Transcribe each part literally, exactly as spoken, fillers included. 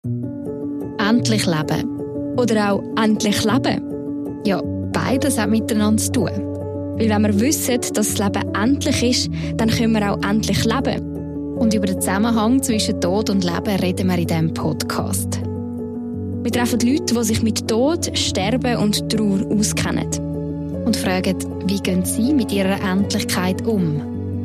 Endlich leben. Oder auch endlich leben. Ja, beides hat miteinander zu tun. Weil wenn wir wissen, dass das Leben endlich ist, dann können wir auch endlich leben. Und über den Zusammenhang zwischen Tod und Leben reden wir in diesem Podcast. Wir treffen Leute, die sich mit Tod, Sterben und Trauer auskennen. Und fragen, wie gehen sie mit ihrer Endlichkeit um?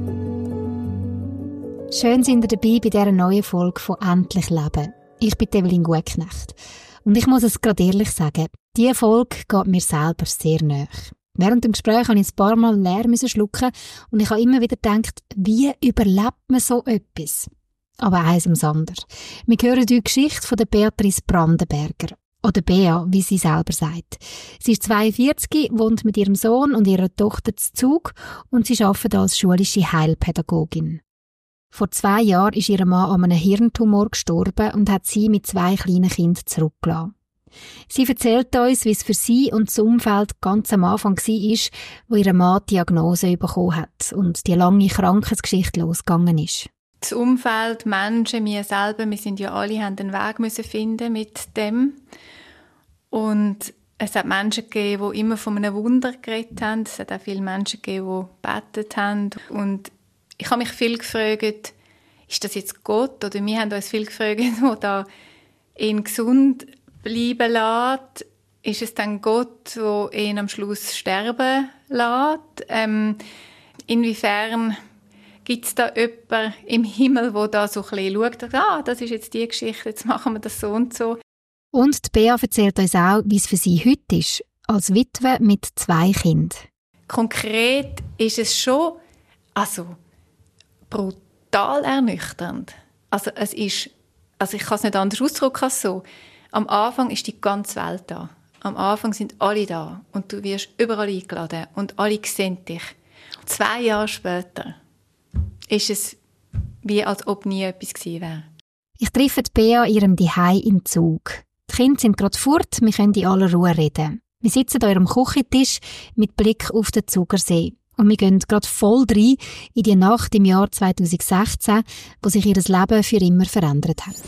Schön sind ihr dabei bei dieser neuen Folge von «Endlich leben». Ich bin Evelyn Gutknecht. Und ich muss es gerade ehrlich sagen, diese Folge geht mir selber sehr nahe. Während dem Gespräch musste ich ein paar Mal leer schlucken und ich habe immer wieder gedacht, wie überlebt man so etwas? Aber eins ums andere. Wir hören die Geschichte von der Beatrice Brandenberger. Oder Bea, wie sie selber sagt. Sie ist zweiundvierzig, wohnt mit ihrem Sohn und ihrer Tochter zu Zug und sie arbeitet als schulische Heilpädagogin. Vor zwei Jahren ist ihr Mann an einem Hirntumor gestorben und hat sie mit zwei kleinen Kindern zurückgelassen. Sie erzählt uns, wie es für sie und das Umfeld ganz am Anfang war, wo ihr Mann die Diagnose bekommen hat und die lange Krankheitsgeschichte losgegangen ist. Das Umfeld, Menschen, wir selber, wir sind ja alle, haben einen Weg müssen finden mit dem. Und es hat Menschen gegeben, die immer von einem Wunder geredet haben. Es hat auch viele Menschen gegeben, die gebetet haben. Und ich habe mich viel gefragt, ist das jetzt Gott? Oder wir haben uns viel gefragt, wo da ihn gesund bleiben lässt. Ist es dann Gott, der ihn am Schluss sterben lässt? Ähm, inwiefern gibt es da jemanden im Himmel, der da so ein bisschen schaut, ah, das ist jetzt die Geschichte, jetzt machen wir das so und so. Und die Bea erzählt uns auch, wie es für sie heute ist, als Witwe mit zwei Kindern. Konkret ist es schon also, brutal ernüchternd. Also, es ist, also ich kann es nicht anders ausdrücken als so. Am Anfang ist die ganze Welt da. Am Anfang sind alle da und du wirst überall eingeladen und alle sehen dich. Zwei Jahre später ist es wie, als ob nie etwas gewesen wäre. Ich treffe die Bea in ihrem Zuhause im Zug. Die Kinder sind gerade fort, wir können in aller Ruhe reden. Wir sitzen an ihrem Küchentisch mit Blick auf den Zugersee. Und wir gehen gerade voll rein in die Nacht im Jahr zweitausendsechzehn, wo sich ihr Leben für immer verändert hat.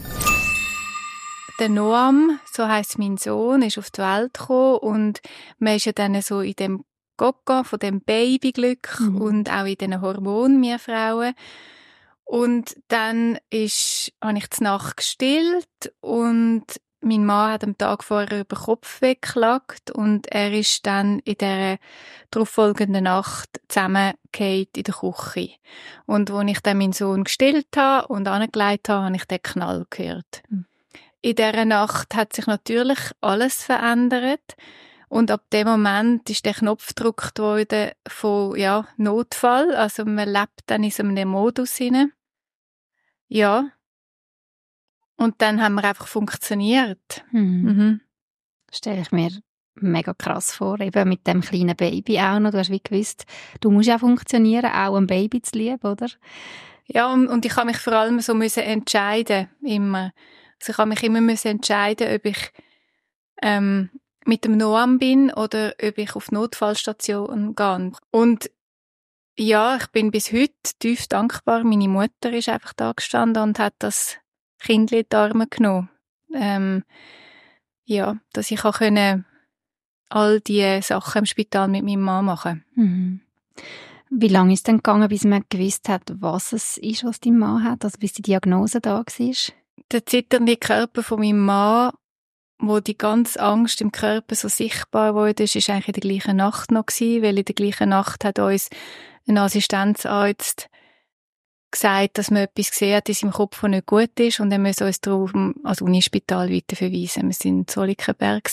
Der Noam, so heisst mein Sohn, ist auf die Welt gekommen und man ist ja dann so in dem Gogo von dem Babyglück mhm. und auch in diesen Hormonen, wir Frauen. Und dann ist, habe ich die Nacht gestillt und mein Mann hat am Tag vorher über den Kopf weggelagt und er ist dann in der darauffolgenden Nacht zusammengefallen in der Küche. Und als ich dann meinen Sohn gestillt habe und angelegt habe, habe ich den Knall gehört. Mhm. In dieser Nacht hat sich natürlich alles verändert. Und ab dem Moment ist der Knopf gedrückt worden von, ja, Notfall. Also man lebt dann in so einem Modus hinein. Ja. Und dann haben wir einfach funktioniert. Hm. Mhm. Stelle ich mir mega krass vor. Eben mit dem kleinen Baby auch noch. Du hast wie gewusst, du musst auch funktionieren, auch ein Baby zu lieben, oder? Ja, und, und ich habe mich vor allem so müssen entscheiden, immer. Also ich habe mich immer müssen entscheiden, ob ich, ähm, mit dem Noam bin oder ob ich auf die Notfallstation gehe. Und ja, ich bin bis heute tief dankbar. Meine Mutter ist einfach da gestanden und hat das Kindli in die Arme genommen. Ähm, ja, dass ich auch können all diese Sachen im Spital mit meinem Mann machen. Mhm. Wie lange ist es denn gegangen, bis man gewusst hat, was es ist, was dein Mann hat? Also bis die Diagnose da war? Der zitternde Körper von meinem Mann, wo die ganze Angst im Körper so sichtbar wurde, ist, ist eigentlich in der gleichen Nacht noch gewesen, weil in der gleichen Nacht hat uns ein Assistenzarzt gesagt, dass man etwas gesehen hat in seinem Kopf, das nicht gut ist, und er muss uns darum als Unispital weiterverweisen. Wir waren in Zollikenberg.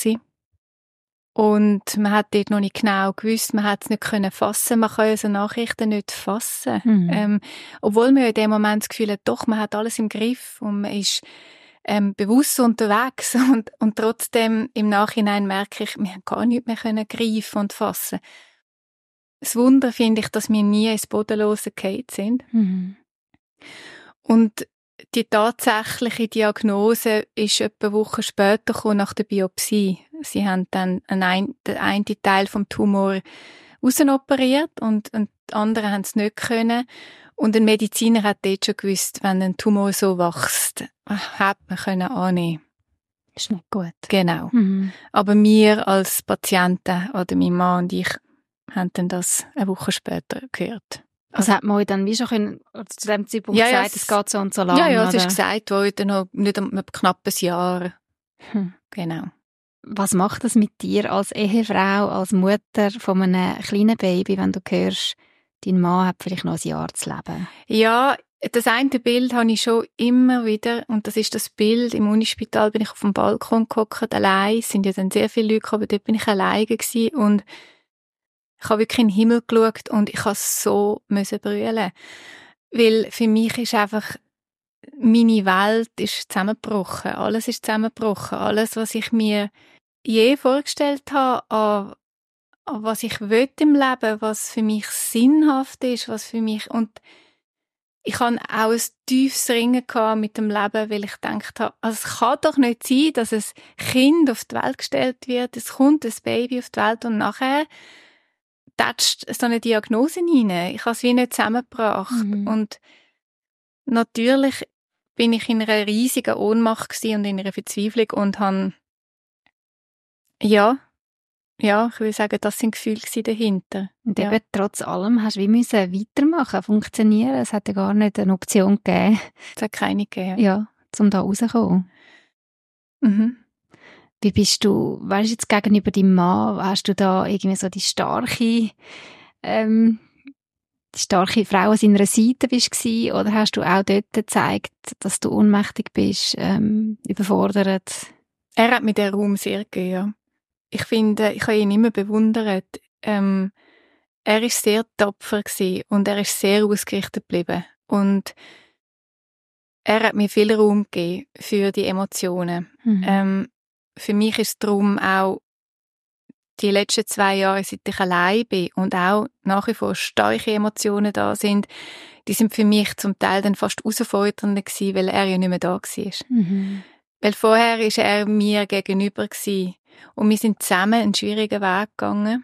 Und man hat dort noch nicht genau gewusst, man hat es nicht können fassen, man kann unsere Nachrichten nicht fassen. Mhm. Ähm, obwohl man in dem Moment das Gefühl hat, doch, man hat alles im Griff und man ist ähm, bewusst unterwegs und, und trotzdem im Nachhinein merke ich, wir haben gar nicht mehr können greifen und fassen. Das Wunder finde ich, dass wir nie ins Bodenlose gefallen sind. Mhm. Und die tatsächliche Diagnose ist etwa Wochen später gekommen, nach der Biopsie. Sie haben dann einen, den einen Teil vom Tumor rausoperiert und, und die anderen haben es nicht können. Und ein Mediziner hat dort schon gewusst, wenn ein Tumor so wächst, hätte man können annehmen. Ist nicht gut. Genau. Mhm. Aber wir als Patienten, oder mein Mann und ich, haben dann das eine Woche später gehört. Also hat man euch dann wie schon können, oder zu dem Zeitpunkt Ja, ja, gesagt, es- es geht so und so lange? Ja, ja, es oder? ist gesagt worden, noch nicht um ein knappes Jahr. Hm. Genau. Was macht das mit dir als Ehefrau, als Mutter von einem kleinen Baby, wenn du hörst, dein Mann hat vielleicht noch ein Jahr zu leben? Ja, das eine Bild habe ich schon immer wieder, und das ist das Bild, im Unispital bin ich auf dem Balkon gehockt, allein, es sind ja dann sehr viele Leute, aber dort bin ich alleine gewesen und ich habe wirklich in den Himmel geschaut und ich musste so müssen brüllen. Weil für mich ist einfach, meine Welt ist zusammengebrochen. Alles ist zusammengebrochen. Alles, was ich mir je vorgestellt habe, an, an was ich will im Leben, was für mich sinnhaft ist, was für mich, und ich hatte auch ein tiefes Ringen mit dem Leben, weil ich gedacht habe, also es kann doch nicht sein, dass ein Kind auf die Welt gestellt wird, es kommt ein Baby auf die Welt und nachher tätscht so eine Diagnose rein. Ich habe es wie nicht zusammengebracht. Mhm. Und natürlich bin ich in einer riesigen Ohnmacht gewesen und in einer Verzweiflung und habe, ja, ja, ich würde sagen, das sind Gefühle gewesen dahinter. Und Ja. eben trotz allem hast du wie müssen weitermachen, funktionieren. Es hat ja gar nicht eine Option gegeben, Es hat keine gegeben. ja, um da rauszukommen. Mhm. Wie bist du, weißt du, jetzt gegenüber deinem Mann, hast du da irgendwie so die starke, ähm, die starke Frau an seiner Seite bist gsi, oder hast du auch dort gezeigt, dass du ohnmächtig bist, ähm, überfordert? Er hat mir den Raum sehr gegeben, ja. Ich finde, ich habe ihn immer bewundert. Ähm, er ist sehr tapfer gewesen und er ist sehr ausgerichtet geblieben. Und er hat mir viel Raum gegeben für die Emotionen. Mhm. Ähm, für mich ist es darum auch die letzten zwei Jahre, seit ich allein bin und auch nach wie vor starke Emotionen da sind, die sind für mich zum Teil dann fast herausfordernder gewesen, weil er ja nicht mehr da war. Mhm. Weil vorher war er mir gegenüber gewesen. Und wir sind zusammen einen schwierigen Weg gegangen.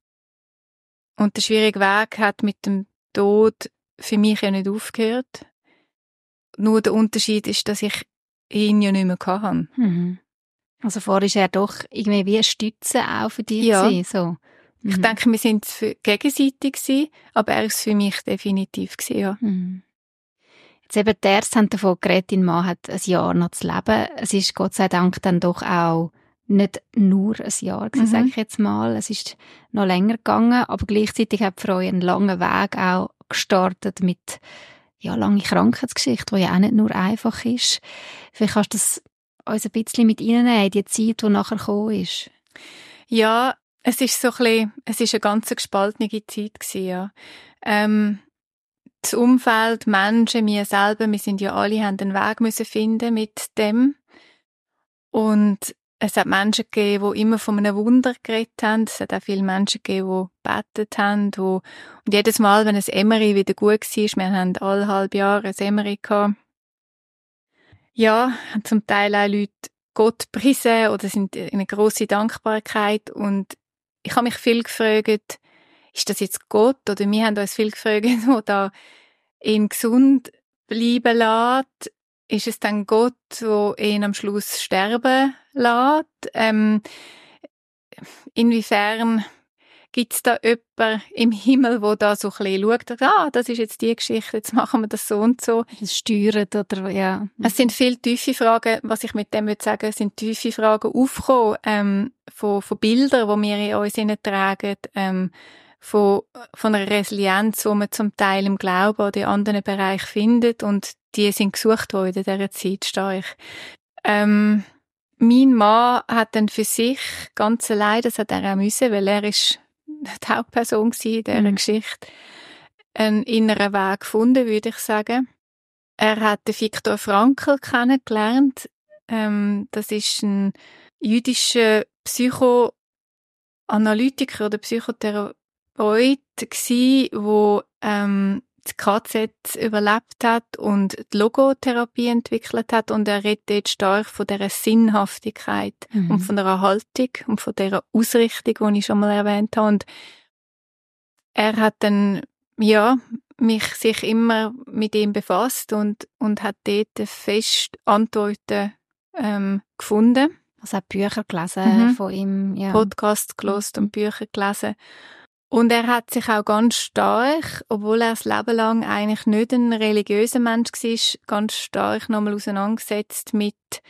Und der schwierige Weg hat mit dem Tod für mich ja nicht aufgehört. Nur der Unterschied ist, dass ich ihn ja nicht mehr hatte. Mhm. Also vorher war er doch irgendwie wie eine Stütze auch für dich Ja. gewesen, so. Ich Mhm. denke, wir sind für- gegenseitig gewesen, aber er ist für mich definitiv gewesen, ja. Mhm. Jetzt eben, die Ärzte haben davon geredet, dein Mann hat ein Jahr noch zu leben. Es ist Gott sei Dank dann doch auch nicht nur ein Jahr gewesen, Mhm. sage ich jetzt mal. Es ist noch länger gegangen, aber gleichzeitig hat Frau einen langen Weg auch gestartet mit, ja, lange Krankheitsgeschichte, die ja auch nicht nur einfach ist. Vielleicht kannst du das uns ein bisschen mit reinnehmen, die Zeit, die nachher gekommen ist. Ja, es ist so ein bisschen, es ist eine ganz gespaltene Zeit gewesen, ja. Ähm, das Umfeld, Menschen, wir selber, wir sind ja alle, haben einen Weg müssen finden mit dem. Und es hat Menschen gegeben, die immer von einem Wunder geredet haben. Es hat auch viele Menschen gegeben, die gebetet haben. Wo, und jedes Mal, wenn ein M R I wieder gut war, wir haben alle halbe Jahre ein M R I gehabt, ja, haben zum Teil auch Leute Gott gepriesen oder sind in eine grosse Dankbarkeit. Und ich habe mich viel gefragt, ist das jetzt Gott? Oder wir haben uns viel gefragt, wo da ihn gesund bleiben lässt. Ist es dann Gott, der ihn am Schluss sterben lässt? Ähm, inwiefern gibt es da jemanden im Himmel, der da so ein bisschen schaut, ah, das ist jetzt die Geschichte, jetzt machen wir das so und so. Es steuert oder, ja. Es sind viele tiefe Fragen, was ich mit dem würde sagen, sind tiefe Fragen aufgekommen, ähm, von, von Bildern, die wir in uns tragen, ähm, von, von einer Resilienz, die man zum Teil im Glauben oder in anderen Bereichen findet, und die sind gesucht worden in dieser Zeit stark. Ähm, mein Mann hat dann für sich ganz allein, das hat er auch müssen, weil er ist die Hauptperson in dieser Mhm. Geschichte, einen inneren Weg gefunden, würde ich sagen. Er hat den Viktor Frankl kennengelernt. Ähm, das ist ein jüdischer Psychoanalytiker oder Psychotherapeut gsi, wo ähm, das K Z überlebt hat und die Logotherapie entwickelt hat, und er redet jetzt stark von dieser Sinnhaftigkeit Mhm. und von der Haltung und von dieser Ausrichtung, die ich schon mal erwähnt habe. Und er hat dann, ja, mich sich immer mit ihm befasst und, und hat dort fest Antworten ähm, gefunden. Also auch Bücher gelesen Mhm. von ihm. Ja. Podcasts gelesen und Bücher gelesen. Und er hat sich auch ganz stark, obwohl er das Leben lang eigentlich nicht ein religiöser Mensch war, ganz stark nochmal auseinandergesetzt mit,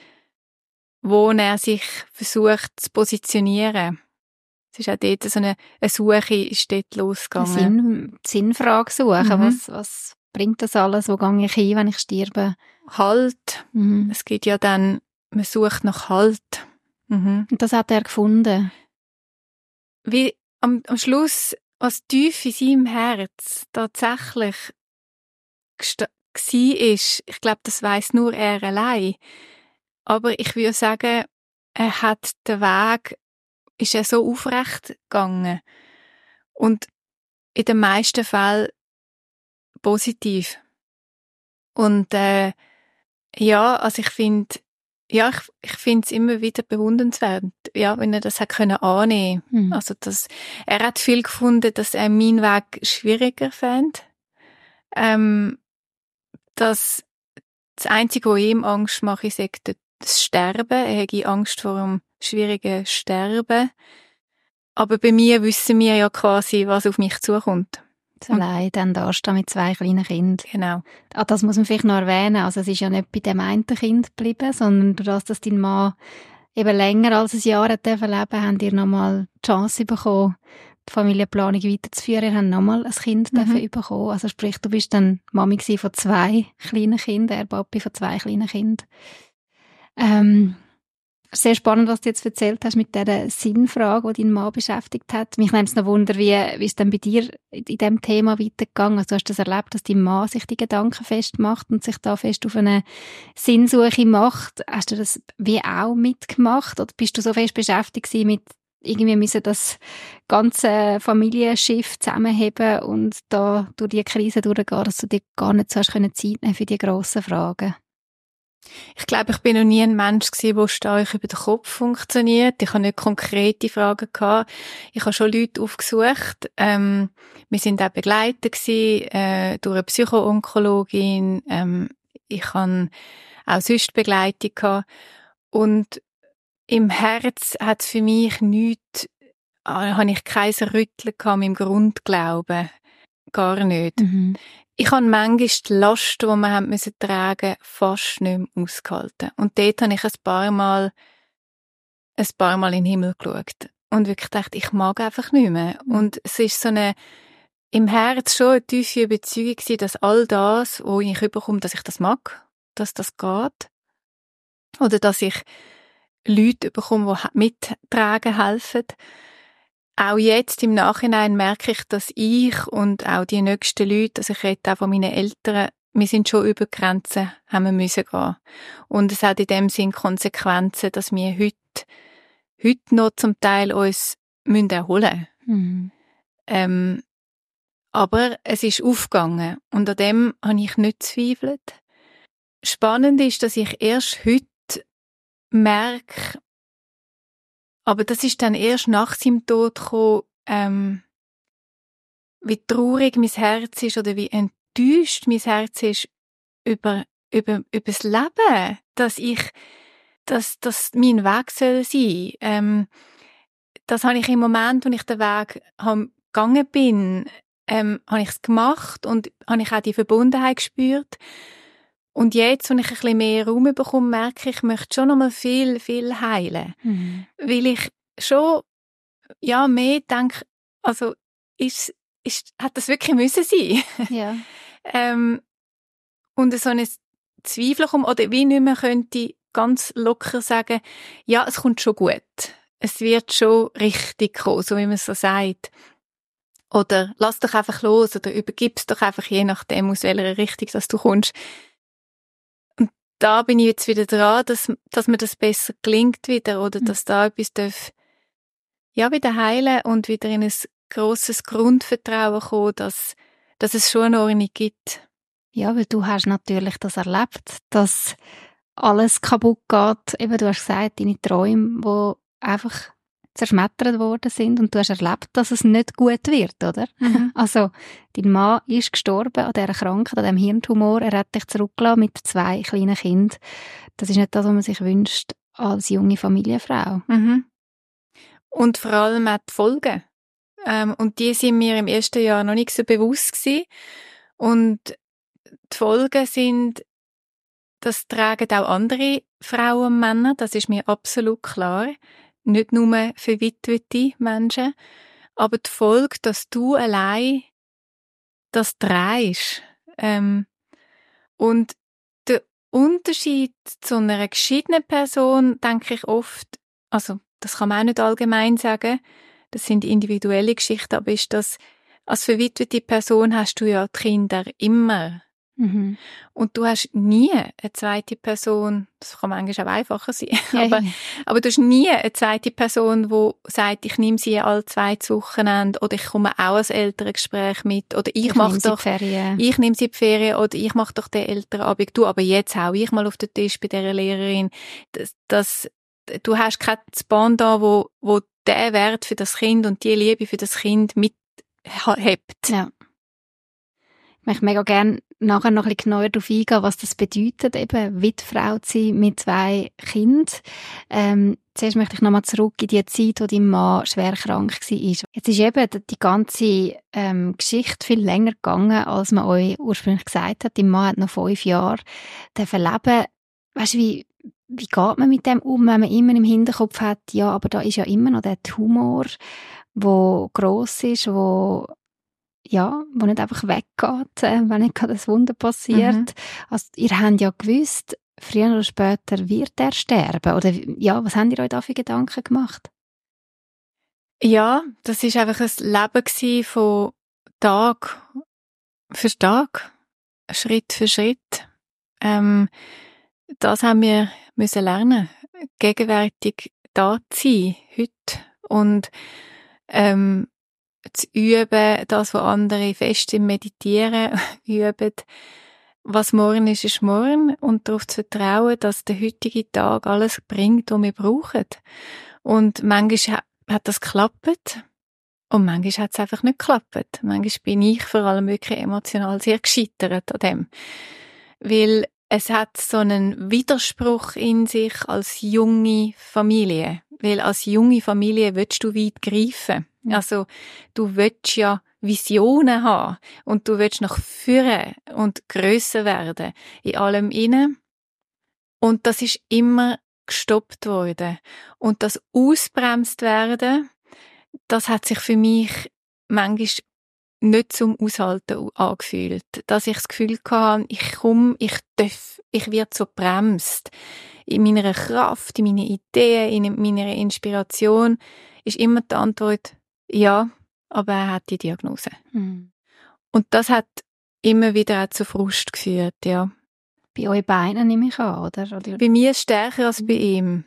wo er sich versucht zu positionieren. Es ist auch dort so eine, eine Suche ist dort losgegangen. Sinn, Sinnfrage suchen. Mhm. Was, was bringt das alles? Wo gehe ich hin, wenn ich sterbe? Halt. Mhm. Es gibt ja dann, man sucht nach Halt. Mhm. Und das hat er gefunden. Wie am, am Schluss, was tief in seinem Herz tatsächlich gesta- gsi ist, ich glaube, das weiss nur er allein. Aber ich würde sagen, er hat den Weg, ist er so aufrecht gegangen. Und in den meisten Fällen positiv. Und äh, ja, also ich finde, ja, ich, ich finde es immer wieder bewundernswert, ja, wenn er das hat können annehmen. Mhm. Also das, er hat viel gefunden, dass er meinen Weg schwieriger fand. Ähm, dass das Einzige, was ihm Angst macht, ist das Sterben. Er hätte Angst vor dem schwierigen Sterben. Aber bei mir wissen wir ja quasi, was auf mich zukommt. So allein dann da stehen mit zwei kleinen Kindern. Genau. Ah, das muss man vielleicht noch erwähnen. Also es ist ja nicht bei dem einen Kind geblieben, sondern durch das, dass dein Mann eben länger als ein Jahr hat leben durfte, habt ihr nochmal die Chance bekommen, die Familienplanung weiterzuführen. Ihr habt nochmal ein Kind Mhm. bekommen. Also sprich, du bist dann Mami gewesen von zwei kleinen Kindern, er Papi von zwei kleinen Kindern. Ähm, sehr spannend, was du jetzt erzählt hast mit dieser Sinnfrage, die deinen Mann beschäftigt hat. Mich nimmt es noch Wunder, wie, wie es dann bei dir in diesem Thema weitergegangen ist. Also, du hast das erlebt, dass dein Mann sich die Gedanken festmacht und sich da fest auf eine Sinnsuche macht. Hast du das wie auch mitgemacht? Oder bist du so fest beschäftigt gewesen mit irgendwie müssen das ganze Familienschiff zusammenheben und da durch die Krise durchgehen, dass du dir gar nicht so hast können Zeit nehmen für die grossen Fragen? Ich glaube, ich bin noch nie ein Mensch gewesen, der stark über den Kopf funktioniert. Ich habe nicht konkrete Fragen gehabt. Ich habe schon Leute aufgesucht. Ähm, wir sind auch begleitet gewesen, äh, durch eine Psychoonkologin. Ähm, ich habe auch sonst Begleitung gehabt. Und im Herz hat es für mich nichts, äh, habe ich kein Rütteln gehabt mit dem Grundglauben. Gar nicht. Mhm. Ich habe manchmal die Last, die wir haben müssen tragen, fast nicht mehr ausgehalten. Und dort habe ich ein paar Mal, ein paar Mal in den Himmel geschaut. Und wirklich gedacht, ich mag einfach nicht mehr. Mhm. Und es ist so eine, im Herz schon eine tiefe Überzeugung gewesen, dass all das, wo ich überkomme, dass ich das mag, dass das geht. Oder dass ich Leute bekomme, die mittragen helfen. Auch jetzt im Nachhinein merke ich, dass ich und auch die nächsten Leute, also ich rede auch von meinen Eltern, wir sind schon über die Grenzen, haben wir müssen gehen. Und es hat in dem Sinn Konsequenzen, dass wir heute, heute noch zum Teil uns müssen erholen müssen. Mhm. Ähm, aber es ist aufgegangen und an dem habe ich nicht gezweifelt. Spannend ist, dass ich erst heute merke, aber das ist dann erst nach seinem Tod gekommen, ähm, wie traurig mein Herz ist oder wie enttäuscht mein Herz ist über, über, über das Leben, dass ich, dass, dass mein Weg soll sein. Ähm, das habe ich im Moment, wo ich den Weg ham, gegangen bin, ähm, habe ich es gemacht und habe ich auch die Verbundenheit gespürt. Und jetzt, wenn ich ein bisschen mehr Raum bekomme, merke ich, ich möchte schon noch mal viel, viel heilen. Mhm. Weil ich schon, ja, mehr denke, also, ist, ist, hat das wirklich müssen sein? Ja. ähm, und so ein Zweifel kommt, oder wie nicht mehr könnte ganz locker sagen, ja, es kommt schon gut. Es wird schon richtig kommen, so wie man so sagt. Oder lass doch einfach los, oder übergib's doch einfach, je nachdem, aus welcher Richtung dass du kommst. Da bin ich jetzt wieder dran, dass, dass mir das besser gelingt wieder oder dass da etwas darf, ja, wieder heilen und wieder in ein grosses Grundvertrauen kommen, dass, dass es schon eine Ordnung gibt. Ja, weil du hast natürlich das erlebt, dass alles kaputt geht. Eben, du hast gesagt, deine Träume, die einfach zerschmettert worden sind und du hast erlebt, dass es nicht gut wird, oder? Mhm. Also, dein Mann ist gestorben an dieser Krankheit, an diesem Hirntumor. Er hat dich zurückgelassen mit zwei kleinen Kindern. Das ist nicht das, was man sich wünscht als junge Familienfrau. Mhm. Und vor allem auch die Folgen. Ähm, und die sind mir im ersten Jahr noch nicht so bewusst gewesen. Und die Folgen sind, das tragen auch andere Frauen und Männer, das ist mir absolut klar. Nicht nur verwitwete Menschen. Aber die Folge, dass du allein das trägst. Ähm, und der Unterschied zu einer geschiedenen Person, denke ich oft, also das kann man auch nicht allgemein sagen, das sind individuelle Geschichten, aber ist das, als verwitwete Person hast du ja die Kinder immer. Mhm. Und du hast nie eine zweite Person, das kann manchmal auch einfacher sein, Ja, aber, ja. aber du hast nie eine zweite Person, die sagt, ich nehme sie alle zwei Wochenende oder ich komme auch als Elterngespräch mit oder ich, Ich mache nehme sie doch, in die Ferien. ich nehme sie in die Ferien oder ich mache doch den Elternabend. Du, aber jetzt hau ich mal auf den Tisch bei dieser Lehrerin. Das, das, du hast kein Band da, wo, wo der Wert für das Kind und die Liebe für das Kind mithebt. Ja. Ich möchte mega gerne nachher noch ein bisschen genauer darauf eingehen, was das bedeutet, eben Witwefrau zu sein mit zwei Kindern. Ähm, zuerst möchte ich nochmal zurück in die Zeit, wo dein Mann schwer krank war. Jetzt ist eben die ganze ähm, Geschichte viel länger gegangen, als man euch ursprünglich gesagt hat. Dein Mann hat noch fünf Jahre verleben. Weißt du, wie, wie geht man mit dem um, wenn man immer im Hinterkopf hat, ja, aber da ist ja immer noch der Tumor, der gross ist, wo ja, wo nicht einfach weggeht, äh, wenn nicht gerade ein Wunder passiert. Mhm. Also, ihr habt ja gewusst, früher oder später wird er sterben. Oder ja, was habt ihr euch da für Gedanken gemacht? Ja, das ist einfach ein Leben gsi von Tag für Tag, Schritt für Schritt. Ähm, das haben wir müssen lernen, gegenwärtig da zu sein, heute. Und ähm, zu üben, das, was andere fest im Meditieren üben. Was morgen ist, ist morgen. Und darauf zu vertrauen, dass der heutige Tag alles bringt, was wir brauchen. Und manchmal hat das geklappt. Und manchmal hat es einfach nicht geklappt. Manchmal bin ich vor allem wirklich emotional sehr gescheitert an dem. Weil es hat so einen Widerspruch in sich als junge Familie. Weil als junge Familie willst du weit greifen. Also, du willst ja Visionen haben. Und du willst nach vorne und grösser werden. In allem innen. Und das ist immer gestoppt worden. Und das ausbremst werden, das hat sich für mich manchmal nicht zum Aushalten angefühlt. Dass ich das Gefühl hatte, ich komme, ich darf, ich werde so bremst. In meiner Kraft, in meinen Ideen, in meiner Inspiration ist immer die Antwort, ja, aber er hat die Diagnose. Mhm. Und das hat immer wieder auch zu Frust geführt, ja. Bei euch beiden nehme ich an, oder? oder? Bei mir stärker als bei ihm.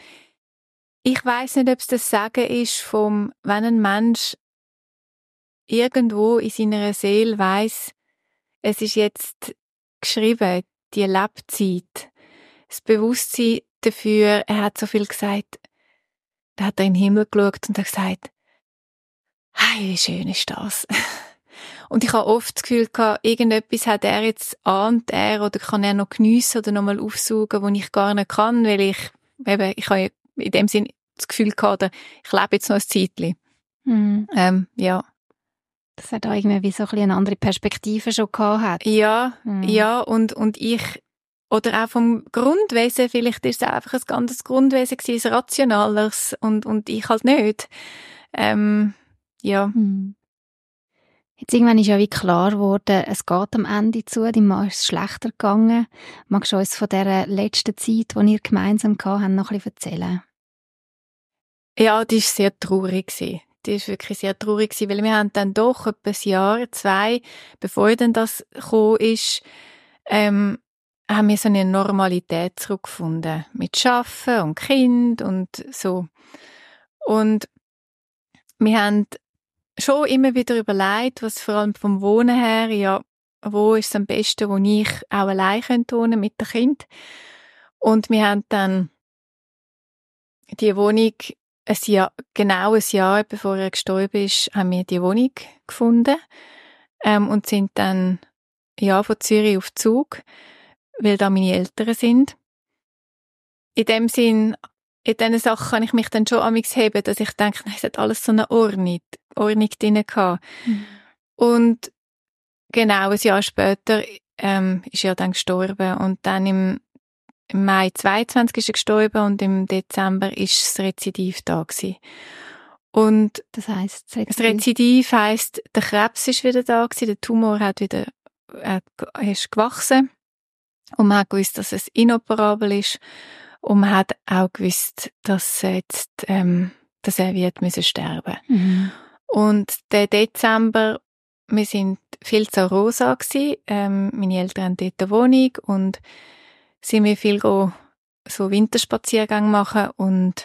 Ich weiss nicht, ob es das Sagen ist, vom, wenn ein Mensch irgendwo in seiner Seele weiss, es ist jetzt geschrieben, die Lebzeit, das Bewusstsein dafür, er hat so viel gesagt, da hat er in den Himmel geschaut und hat gesagt, hey, wie schön ist das. Und ich habe oft das Gefühl gehabt, irgendetwas hat er jetzt, ahnt er oder kann er noch geniessen oder noch mal aufsaugen, was ich gar nicht kann, weil ich, eben, ich habe in dem Sinn das Gefühl gehabt, ich lebe jetzt noch ein Zeitchen. Mhm. Ähm, ja. Dass er da irgendwie so ein bisschen eine andere Perspektive schon gehabt hat. Ja, Mhm. ja, und, und ich, oder auch vom Grundwesen, vielleicht ist es auch einfach ein ganzes Grundwesen gewesen, ein rationaleres, und, und ich halt nicht. Ähm, ja. Mhm. Jetzt irgendwann ist ja wie klar geworden, es geht am Ende zu, deinem Mann ist es schlechter gegangen. Magst du uns von dieser letzten Zeit, die ihr gemeinsam gehabt habt, noch ein bisschen erzählen? Ja, die war sehr traurig gewesen. Die war wirklich sehr traurig gewesen, weil wir haben dann doch etwa ein Jahr, zwei, bevor dann das gekommen ist, ähm, haben wir so eine Normalität zurückgefunden. Mit Arbeiten und Kind und so. Und wir haben schon immer wieder überlegt, was vor allem vom Wohnen her, ja, wo ist es am besten, wo ich auch allein könnte wohnen mit dem Kind. Und wir haben dann die Wohnung ein Jahr, genau ein Jahr bevor er gestorben ist, haben wir die Wohnung gefunden ähm, und sind dann ja, von Zürich auf Zug, weil da meine Eltern sind. In dem Sinn, in diesen Sachen kann ich mich dann schon amigs heben, dass ich denke, nein, es hat alles so eine Ordnung, Ordnung drin gehabt. Mhm. Und genau ein Jahr später ähm, ist er dann gestorben und dann im, im Mai zweiundzwanzig ist er gestorben und im Dezember ist das Rezidiv da gewesen. Und das heisst, das Rezidiv, das Rezidiv heisst, der Krebs ist wieder da gewesen, der Tumor hat wieder er ist gewachsen und man hat gewusst, dass es inoperabel ist und man hat auch gewusst, dass er jetzt ähm, dass er wird müssen sterben. Mhm. Und der Dezember, wir sind viel zu Rosa gsi, ähm, meine Eltern haben dort eine Wohnung und sind wir viel go, so Winterspaziergänge machen und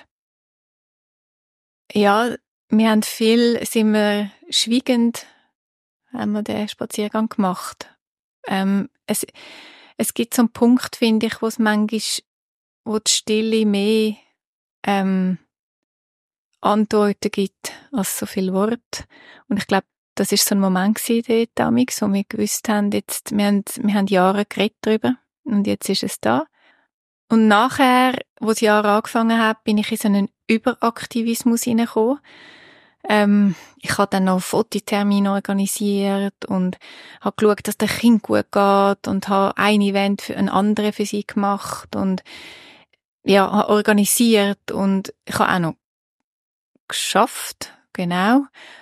ja, wir haben viel, sind wir schweigend, haben wir den Spaziergang gemacht. Ähm, es, es gibt so einen Punkt, finde ich, wo es manchmal, wo die Stille mehr ähm, Antworten gibt als so viel Wort. Und ich glaube, das ist so ein Moment gewesen, dort, wo wir gewusst haben, jetzt, wir haben, wir haben Jahre geredet darüber und jetzt ist es da. Und nachher, wo das Jahr angefangen hat, bin ich in so einen Überaktivismus hineingekommen. Ähm, ich habe dann noch Fototermine organisiert und habe geschaut, dass der Kind gut geht und habe ein Event für ein anderes für sie gemacht und ja, habe organisiert und ich habe auch noch geschafft, genau.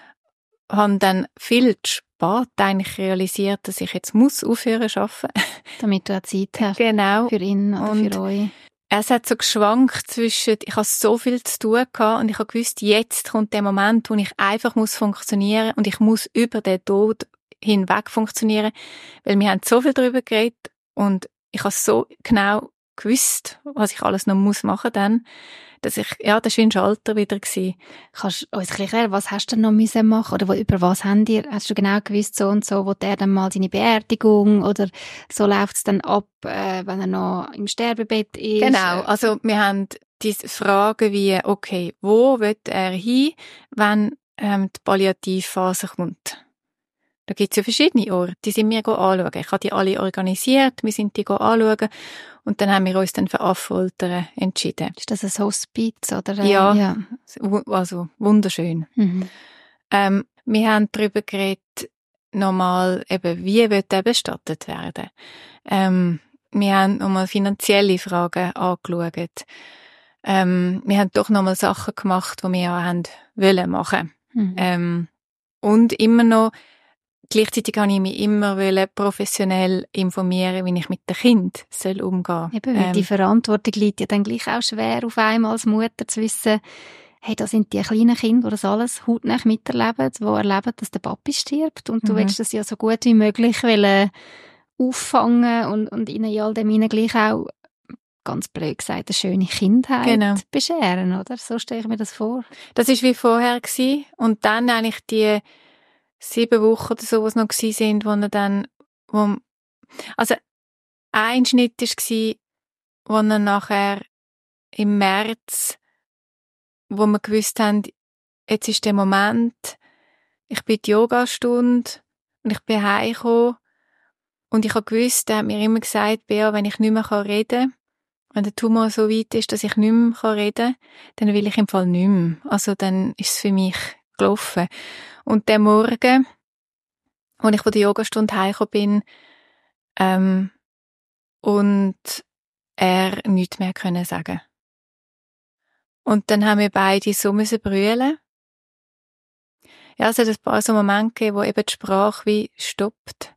Habe dann viel zu spät eigentlich realisiert, dass ich jetzt muss aufhören zu arbeiten. Damit du auch Zeit hast. Genau. Für ihn oder und für euch. Es hat so geschwankt zwischen, ich habe so viel zu tun gehabt und ich habe gewusst, jetzt kommt der Moment, wo ich einfach muss funktionieren und ich muss über den Tod hinweg funktionieren, weil wir haben so viel darüber geredet und ich habe so genau gewusst, was ich alles noch muss machen dann, dass ich, ja, das war wie ein Schalter wieder gewesen. Kannst du uns erklären, was hast du denn noch müssen machen oder wo, über was habt ihr, hast du genau gewusst, so und so, wo der dann mal seine Beerdigung oder so läuft es dann ab, äh, wenn er noch im Sterbebett ist? Genau, also wir haben diese Fragen wie, okay, wo will er hin, wenn ähm, die Palliativphase kommt? Da gibt es ja verschiedene Orte, die sind wir anschauen. Ich habe die alle organisiert, wir sind die anschauen und dann haben wir uns dann für Affoltern entschieden. Ist das ein Hospiz? Oder? Ja, ja, also wunderschön. Mhm. Ähm, wir haben darüber geredet, nochmal eben, wie wird er bestattet werden. Ähm, wir haben nochmal finanzielle Fragen angeschaut. Ähm, wir haben doch nochmal Sachen gemacht, die wir auch haben wollen machen. Mhm. Ähm, und immer noch gleichzeitig habe ich mich immer professionell informieren, wie ich mit dem Kind soll umgehen soll. Eben, weil ähm, die Verantwortung liegt ja dann gleich auch schwer auf einmal als Mutter zu wissen, hey, da sind die kleinen Kinder, die das alles hautnah miterleben, die erleben, dass der Papi stirbt und mhm. du willst das ja so gut wie möglich wollen auffangen und, und ihnen in all dem ihnen gleich auch, ganz blöd gesagt, eine schöne Kindheit genau. bescheren, oder? So stelle ich mir das vor. Das war wie vorher gewesen. Und dann eigentlich die sieben Wochen oder so, was noch gsi sind, wo er dann, wo, also ein Schnitt war, wo er nachher im März, wo wir gewusst haben, jetzt ist der Moment, ich bin die Yogastunde und ich bin heimgekommen und ich habe gewusst, er hat mir immer gesagt, Bea, wenn ich nicht mehr reden kann, wenn der Tumor so weit ist, dass ich nicht mehr reden kann, dann will ich im Fall nicht mehr. Also dann ist es für mich gelaufen. Und der Morgen, als ich von der Yogastunde heimgekommen bin, ähm, und er nichts mehr können sagen. Und dann haben wir beide so müssen brüllen. Ja, es hat ein paar so Momente gegeben, wo eben die Sprache wie stoppt.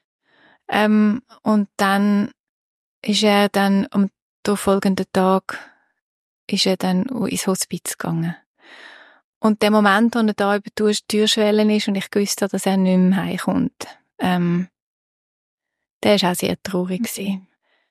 Ähm, und dann ist er dann am folgenden Tag ist er dann ins Hospiz gegangen. Und der Moment, wo er da über die Türschwelle ist und ich gewusst habe, dass er nicht mehr heimkommt, ähm, der war auch sehr traurig gewesen.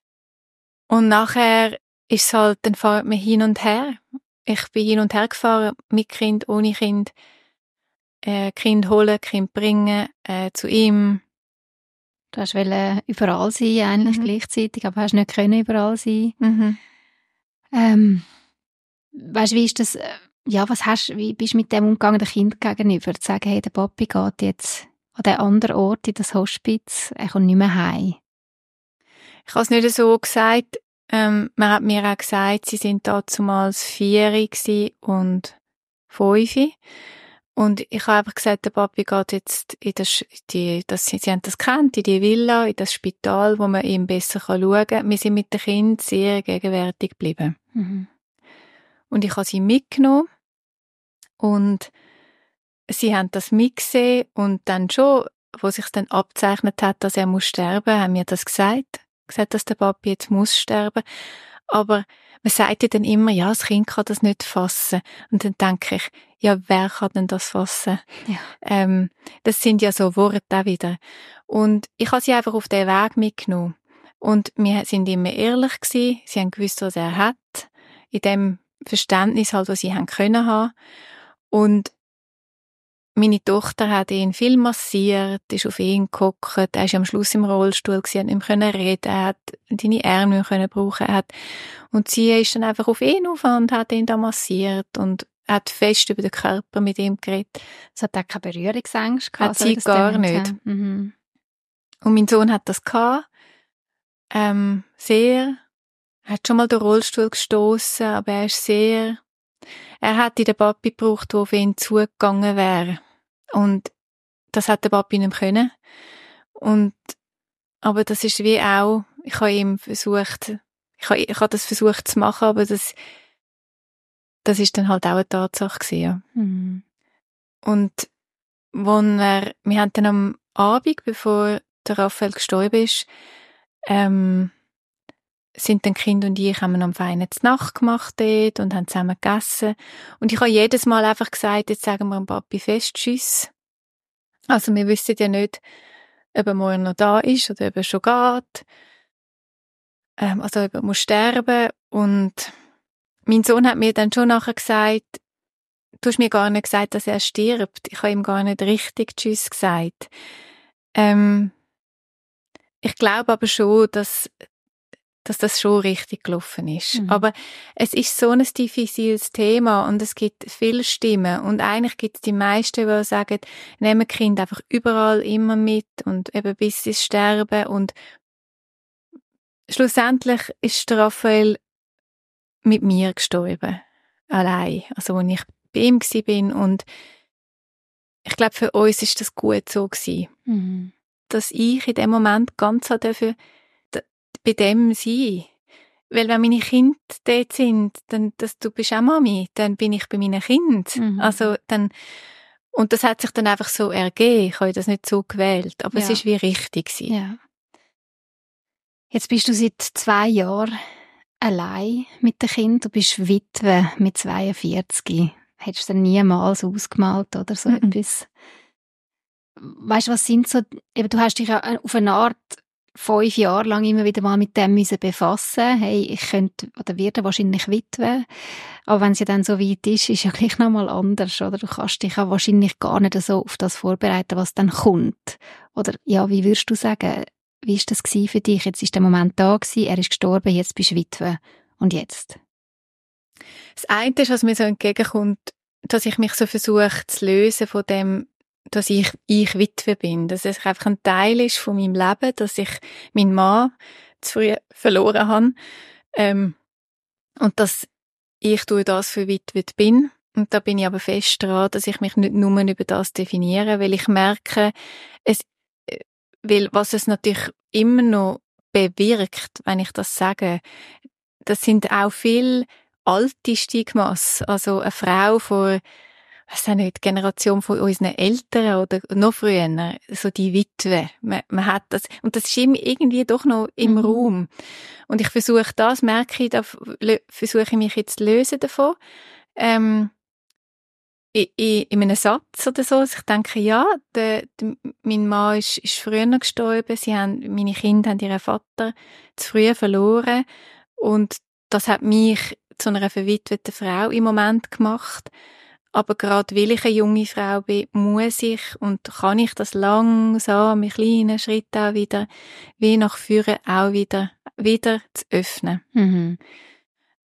Und nachher ist es halt, dann fahrt man hin und her. Ich bin hin und her gefahren, mit Kind, ohne Kind. Äh, Kind holen, Kind bringen, äh, zu ihm. Du hast wollen überall sein, eigentlich mhm. gleichzeitig, aber hast nicht können überall sein. Mhm. Ähm, weißt du, wie ist das ja, was hast, wie bist du mit dem umgegangen, dem Kind gegenüber? Zu sagen, hey, der Papi geht jetzt an den anderen Ort, in das Hospiz, er kommt nicht mehr heim. Ich habe es nicht so gesagt. Ähm, man hat mir auch gesagt, sie sind damals vier und fünf. Und ich habe einfach gesagt, der Papi geht jetzt in das, die, das, sie haben das kennt, in die Villa, in das Spital, wo man ihm besser schauen kann. Wir sind mit dem Kind sehr gegenwärtig geblieben. Mhm. Und ich habe sie mitgenommen. Und sie haben das mitgesehen. Und dann schon, wo sich dann abzeichnet hat, dass er muss sterben, haben mir das gesagt. Gesagt, dass der Papi jetzt muss sterben. Aber man sagt ja dann immer, ja, das Kind kann das nicht fassen. Und dann denke ich, ja, wer kann denn das fassen? Ja. Ähm, das sind ja so Worte auch wieder. Und ich habe sie einfach auf den Weg mitgenommen. Und wir sind immer ehrlich gewesen. Sie haben gewusst, was er hat. In dem Verständnis halt, was sie haben können haben. Und meine Tochter hat ihn viel massiert, ist auf ihn gehockt, er war am Schluss im Rollstuhl, sie hat nicht mehr reden, er hat deine Arme nicht mehr brauchen, er hat, und sie ist dann einfach auf ihn auf und hat ihn da massiert und hat fest über den Körper mit ihm geredet. Es hat auch keine Berührungsängste gehabt. Hat sie gar nicht. Mhm. Und mein Sohn hat das gehabt, ähm, sehr, er hat schon mal den Rollstuhl gestoßen, aber er ist sehr, er hat den Papi gebraucht, der auf ihn zugegangen wäre. Und das hat der Papi nicht können. Und, aber das ist wie auch, ich habe ihm versucht, ich habe, ich habe das versucht zu machen, aber das, das ist dann halt auch eine Tatsache gewesen, ja. Mhm. Und, wo er, wir haben dann am Abend, bevor der Raphael gestorben ist, ähm, sind dann Kind und ich haben am feinen Nacht gemacht dort und haben zusammen gegessen. Und ich habe jedes Mal einfach gesagt, jetzt sagen wir dem Papi fest Tschüss. Also wir wissen ja nicht, ob er morgen noch da ist oder ob er schon geht. Ähm, also ob er muss sterben. Und mein Sohn hat mir dann schon nachher gesagt, du hast mir gar nicht gesagt, dass er stirbt. Ich habe ihm gar nicht richtig Tschüss gesagt. Ähm, ich glaube aber schon, dass dass das schon richtig gelaufen ist. Mhm. Aber es ist so ein diffiziles Thema und es gibt viele Stimmen und eigentlich gibt es die meisten, die sagen, nehmen Kind einfach überall immer mit und eben bis sie sterben und schlussendlich ist der Raphael mit mir gestorben. Allein. Also als ich bei ihm bin und ich glaube, für uns ist das gut so gewesen. Mhm. Dass ich in dem Moment ganz dafür bei dem sein. Weil wenn meine Kinder dort sind, dann, dass du bist auch Mami, dann bin ich bei meinen Kindern. Mhm. Also dann, und das hat sich dann einfach so ergeben. Ich habe das nicht so gewählt, aber ja. Es ist wie richtig gewesen. Ja. Jetzt bist du seit zwei Jahren allein mit den Kindern. Du bist Witwe mit zweiundvierzig. Hättest du dir niemals ausgemalt oder so mhm. etwas? Weißt du, was sind so, eben, du hast dich auf eine Art fünf Jahre lang immer wieder mal mit dem müssen befassen. Hey, ich könnte oder werde wahrscheinlich Witwe. Aber wenn es ja dann so weit ist, ist ja gleich nochmal anders, oder? Du kannst dich auch wahrscheinlich gar nicht so auf das vorbereiten, was dann kommt. Oder, ja, wie würdest du sagen, wie war das für dich? Jetzt ist der Moment da gewesen, er ist gestorben, jetzt bist du Witwe. Und jetzt? Das eine ist, was mir so entgegenkommt, dass ich mich so versuche zu lösen von dem, dass ich, ich Witwe bin, dass es einfach ein Teil ist von meinem Leben, dass ich meinen Mann zu früh verloren habe, ähm, und dass ich durch das verwitwet bin. Und da bin ich aber fest dran, dass ich mich nicht nur über das definiere, weil ich merke, es, weil was es natürlich immer noch bewirkt, wenn ich das sage, das sind auch viel alte Stigmas, also eine Frau vor weiß auch nicht, die Generation von unseren Eltern oder noch früher, so die Witwe. Man, man hat das, und das ist irgendwie doch noch im mhm. Raum. Und ich versuche das, merke ich, da versuche ich mich jetzt zu lösen davon. Ähm, in, in, in einem Satz oder so, also ich denke, ja, der, der, mein Mann ist, ist früher gestorben, sie haben, meine Kinder haben ihren Vater zu früh verloren und das hat mich zu einer verwitweten Frau im Moment gemacht. Aber gerade weil ich eine junge Frau bin, muss ich und kann ich das langsam mit kleinen Schritten auch wieder, wie nach vorne auch wieder, wieder zu öffnen. Mhm.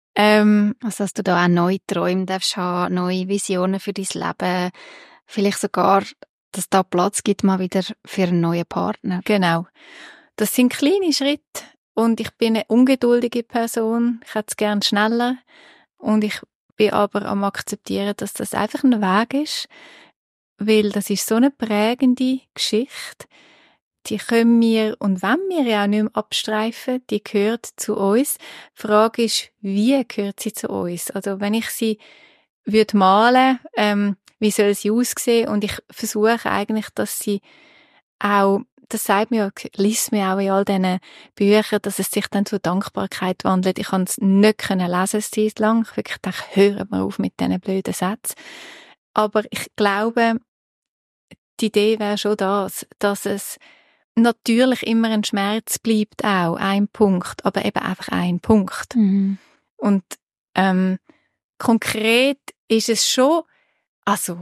Ähm, Also, dass du da auch neue Träume darfst haben, neue Visionen für dein Leben, vielleicht sogar, dass da Platz gibt mal wieder für einen neuen Partner. Genau. Das sind kleine Schritte und ich bin eine ungeduldige Person. Ich hätte es gerne schneller und ich bin aber am akzeptieren, dass das einfach ein Weg ist, weil das ist so eine prägende Geschichte. Die können wir und wenn wir ja auch nicht mehr abstreifen, die gehört zu uns. Die Frage ist, wie gehört sie zu uns? Also wenn ich sie würde malen, ähm, wie soll sie aussehen? Und ich versuche eigentlich, dass sie auch, das sagt mir, liest mir auch in all diesen Büchern, dass es sich dann zur Dankbarkeit wandelt. Ich kann es nicht können lesen, Zeit lang. Ich wirklich dachte, hört mal auf mit diesen blöden Sätzen. Aber ich glaube, die Idee wäre schon das, dass es natürlich immer ein Schmerz bleibt auch, ein Punkt, aber eben einfach ein Punkt. Mhm. Und ähm, konkret ist es schon, also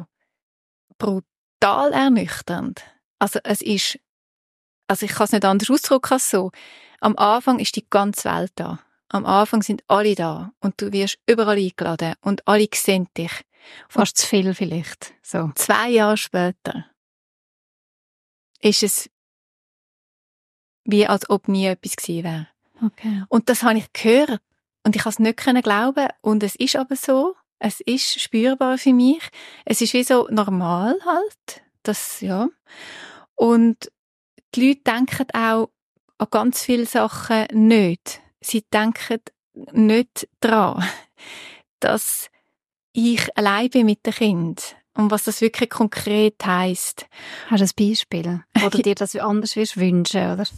brutal ernüchternd. Also es ist, also ich kann es nicht anders ausdrücken als so. Am Anfang ist die ganze Welt da. Am Anfang sind alle da und du wirst überall eingeladen und alle sehen dich. Fast zu viel vielleicht. So. Zwei Jahre später ist es wie als ob nie etwas gewesen wäre. Okay. Und das habe ich gehört und ich konnte es nicht glauben und es ist aber so, es ist spürbar für mich, es ist wie so normal halt, das, ja. Und die Leute denken auch an ganz viele Sachen nicht. Sie denken nicht daran, dass ich allein bin mit dem Kind und was das wirklich konkret heisst. Hast du ein Beispiel? Oder dir das anders wirst wünschen, oder?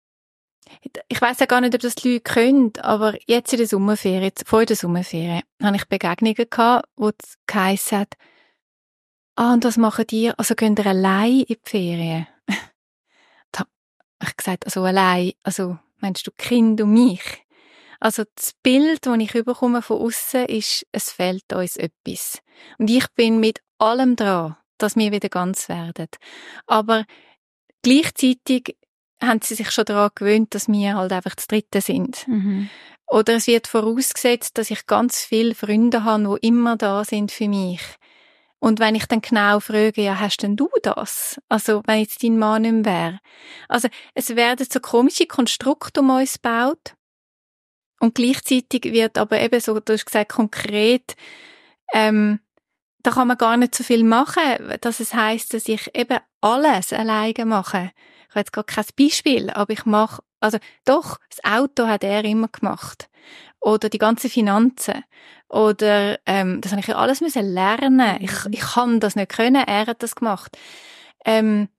Ich weiss ja gar nicht, ob das die Leute können, aber jetzt in der Sommerferien, vor der Sommerferien, habe ich Begegnungen gehabt, wo es geheissen hat, ah, und was machen die? Also gehen ihr allein in die Ferien? Da habe ich gesagt, also allein, also meinst du Kind und mich? Also das Bild, das ich bekomme von aussen, ist, es fehlt uns etwas. Und ich bin mit allem dran, dass wir wieder ganz werden. Aber gleichzeitig haben sie sich schon daran gewöhnt, dass wir halt einfach das Dritte sind. Mhm. Oder es wird vorausgesetzt, dass ich ganz viele Freunde habe, die immer da sind für mich. Und wenn ich dann genau frage, ja, hast denn du das? Also, wenn jetzt dein Mann nicht mehr wäre. Also, es werden so komische Konstrukte um uns gebaut. Und gleichzeitig wird aber eben so, du hast gesagt, konkret, ähm, da kann man gar nicht so viel machen, dass es heisst, dass ich eben alles alleine mache. Ich habe jetzt gar kein Beispiel, aber ich mache, also doch, das Auto hat er immer gemacht. Oder die ganzen Finanzen. Oder, ähm, das habe ich ja alles müssen lernen. Ich, ich kann das nicht können, er hat das gemacht. Ähm,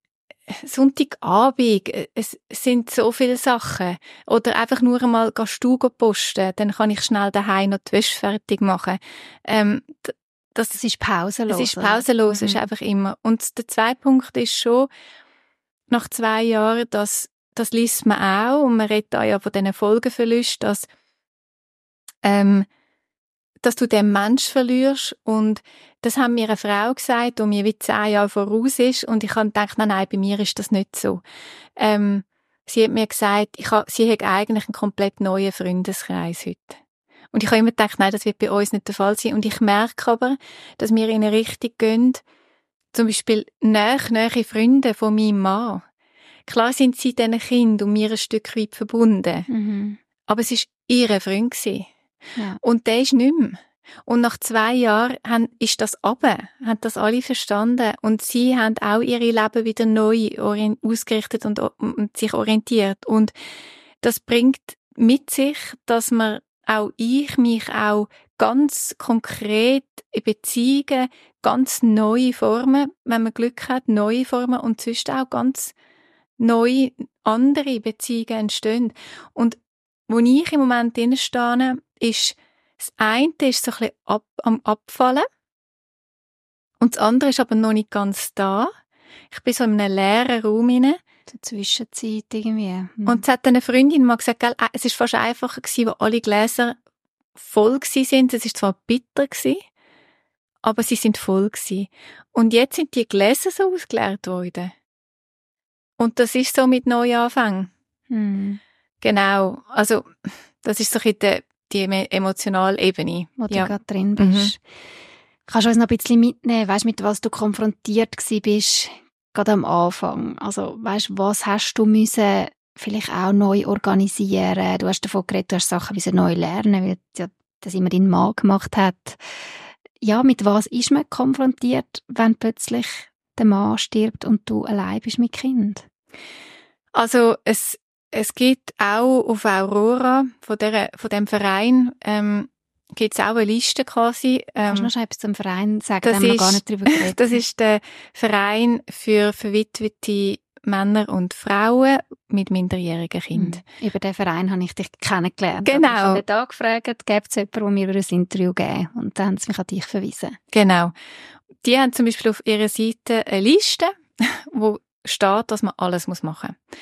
Sonntagabend, es sind so viele Sachen. Oder einfach nur einmal Stuhl posten, dann kann ich schnell daheim noch die Wäsche fertig machen. Ähm, das, das ist pausenlos. Es ist pausenlos, es ist einfach immer. Und der zweite Punkt ist schon, nach zwei Jahren, das, das liest man auch, und man redet auch ja von diesen Folgeverlusten, dass, ähm, dass du den Mensch verlierst. Und das haben mir eine Frau gesagt, die mir wie zehn Jahre voraus ist. Und ich habe gedacht, nein, nein, bei mir ist das nicht so. Ähm, sie hat mir gesagt, ich ha, sie hat eigentlich einen komplett neuen Freundeskreis heute. Und ich habe immer gedacht, nein, das wird bei uns nicht der Fall sein. Und ich merke aber, dass wir in eine Richtung gehen, zum Beispiel nahe, nahe Freunde von meinem Mann. Klar sind sie diesen Kind und mir ein Stück weit verbunden. Mhm. Aber es war ihr Freund gewesen. Ja. Und der ist nicht mehr. Und nach zwei Jahren haben, ist das runter, haben das alle verstanden. Und sie haben auch ihre Leben wieder neu ausgerichtet und, und sich orientiert. Und das bringt mit sich, dass man auch ich mich auch ganz konkret in Beziehungen ganz neue Formen, wenn man Glück hat, neue Formen und sonst auch ganz neue, andere Beziehungen entstehen. Und wo ich im Moment drin stehe, ist, das eine ist so ein bisschen ab, am Abfallen und das andere ist aber noch nicht ganz da. Ich bin so in einem leeren Raum hinein. Die Zwischenzeit irgendwie. Mhm. Und es hat eine Freundin mal gesagt, gell, es ist fast einfacher gewesen, wo alle Gläser voll gewesen sind. Es ist zwar bitter gewesen, aber sie sind voll gewesen. Und jetzt sind die Gläser so ausgeleert worden. Und das ist so mit Neuanfang. Mhm. Genau. Also, das ist so ein bisschen der, die emotionale Ebene. Wo ja. du gerade drin bist. Mhm. Kannst du uns noch ein bisschen mitnehmen, weißt, mit was du konfrontiert gsi bist, gerade am Anfang? Also, weißt, was hast du müssen vielleicht auch neu organisieren? Du hast davon geredet, du hast Sachen müssen neu lernen, weil ja, das immer dein Mann gemacht hat. Ja, mit was ist man konfrontiert, wenn plötzlich der Mann stirbt und du allein bist mit Kind? Also, es, es gibt auch auf Aurora, von, der, von dem Verein, ähm, gibt es auch eine Liste quasi. Ähm, Kannst du noch schon etwas zum Verein sagen? Da haben wir noch gar nicht drüber geredet. Das ist der Verein für verwitwete Männer und Frauen mit minderjährigen Kindern. Mhm. Über diesen Verein habe ich dich kennengelernt. Genau. Ich habe da gefragt, gibt es jemanden, der mir ein Interview geben? Und dann haben sie mich an dich verwiesen. Genau. Die haben zum Beispiel auf ihrer Seite eine Liste, wo steht, dass man alles machen muss.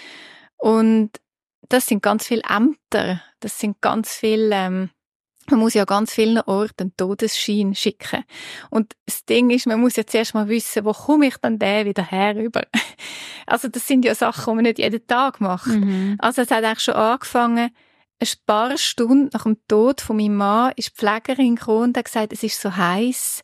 Und das sind ganz viele Ämter, das sind ganz viele, ähm, man muss ja an ganz vielen Orten einen Todesschein schicken. Und das Ding ist, man muss ja zuerst mal wissen, wo komme ich dann den wieder herüber? Also das sind ja Sachen, die man nicht jeden Tag macht. Mhm. Also es hat eigentlich schon angefangen, ein paar Stunden nach dem Tod von meinem Mann ist die Pflegerin gekommen und hat gesagt, es ist so heiß,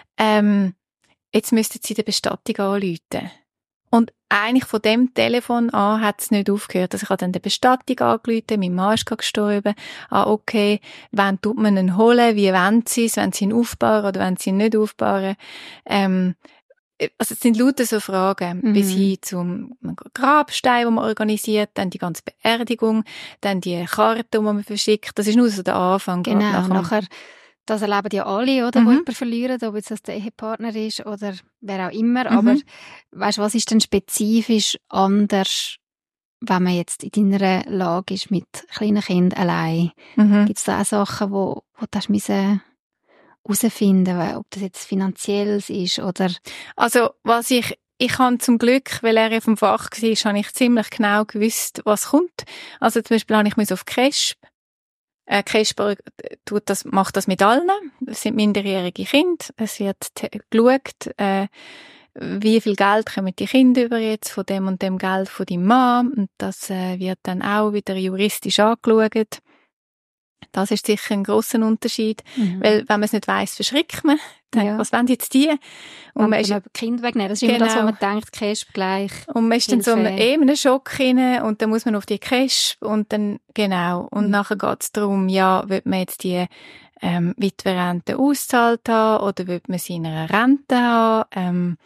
ähm, jetzt müssten Sie die Bestattung anrufen. Und eigentlich von dem Telefon an hat es nicht aufgehört. Also ich habe dann die Bestattung angerufen, mein Mann ist gerade gestorben. Ah, okay, wann tut man ihn holen? Wie wollen Sie es? Wollen Sie ihn aufbauen oder wollen Sie ihn nicht aufbauen? Ähm, also es sind lauter so Fragen, mhm. bis hin zum Grabstein, den man organisiert, dann die ganze Beerdigung, dann die Karte, die man verschickt. Das ist nur so der Anfang. Genau, nachher, nachher das erleben ja alle, oder, mhm. wo jemanden verlieren, ob jetzt das der Ehepartner ist oder wer auch immer. Mhm. Aber weißt, was ist denn spezifisch anders, wenn man jetzt in deiner Lage ist mit kleinen Kindern allein? Mhm. Gibt es da auch Sachen, wo, wo du hast müssen herausfinden, ob das jetzt finanziell ist oder? Also was ich Ich habe zum Glück, weil er ja vom Fach war, habe ich ziemlich genau gewusst, was kommt. Also zum Beispiel habe ich auf Cresp Äh, Cresp tut das, macht das mit allen. Es sind minderjährige Kinder. Es wird geschaut, äh, wie viel Geld kommen die Kinder über jetzt von dem und dem Geld von deinem Mann. Und das äh, wird dann auch wieder juristisch angeschaut. Das ist sicher ein grosser Unterschied. Mhm. Weil, wenn man es nicht weiss, verschrickt man. Denkt, ja. Was wollen jetzt die? Und, und man ist über Kind wegnehmen. Das ist genau. immer das, was man denkt, Cresp gleich. Und man ist dann so in einem Schock hinein und dann muss man auf die Cresp und dann, genau. Und mhm. nachher geht es darum, ja, will man jetzt die ähm, Witwerrente auszahlt haben oder will man sie in einer Rente haben? Ähm,